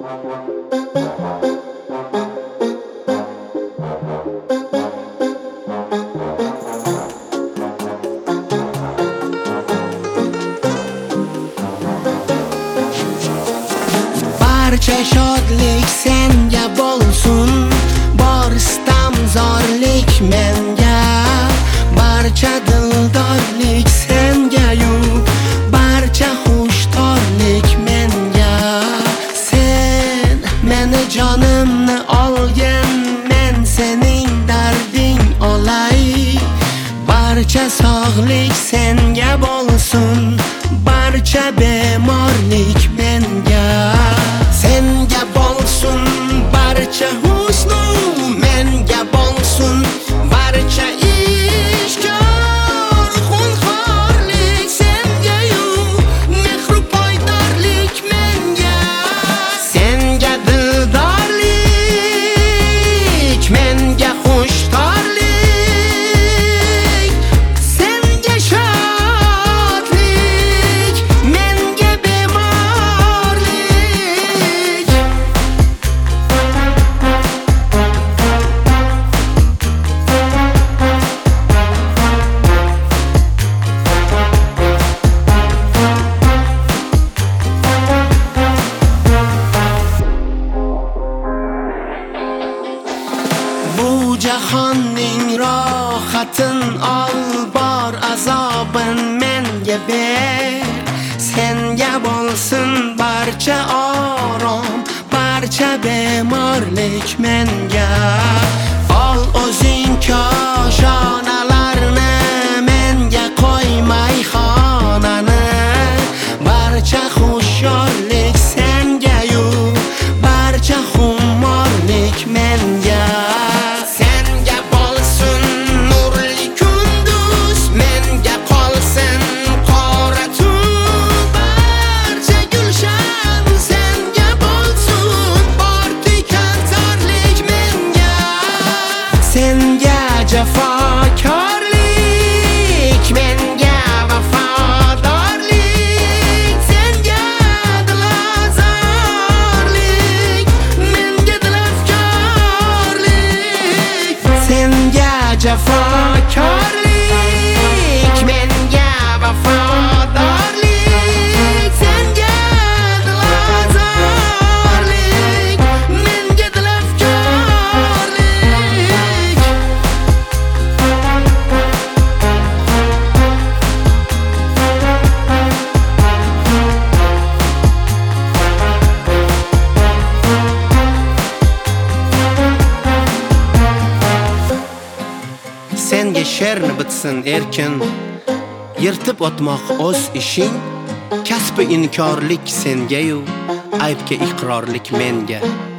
Barcha shodlik senga bo'lsin, bor istamzorlik menga. Barcha dildorlik senga-yu, barcha xushtorlik menga. Sen meni jonimni olgin, men sening darding olay. Barcha sog'lik senga bo'lsin, barcha bemorlik menga. Senga bo'lsin barcha husnu, menga bo'lsin barcha ishkor. Xunxorlik senga-yu, mehru poydorlik menga. Senga dildorlik, menga xushtorlik. Senga shodlik, menga bemorlik. Bu jahonning rohatin ol, bor azobin menga ber. Senga bo'lsin barcha orom, barcha bemorlik menga. Ol o'zing koshonalarni, menga qo'ymay xonani. Barcha xushyorlik senga-yu, barcha xumorlik menga. Senga bo'lsin nurli kunduz, menga qolsin qora tun. Barcha gulshan senga bo'lsin, bor tikanzorlik menga. Senga jafokorlik, menga vafodorlik. Senga dilozorlik, menga dilafkorlik. Senga jafokorlik, menga vafodorlik. Senga dilozorlik, menga dilafkorlik. Senga she'rni bitsin erkin, yirtib o'tmoq o'z ishing. Kasbi inkorlik senga-yu, aybga iqrorlik menga.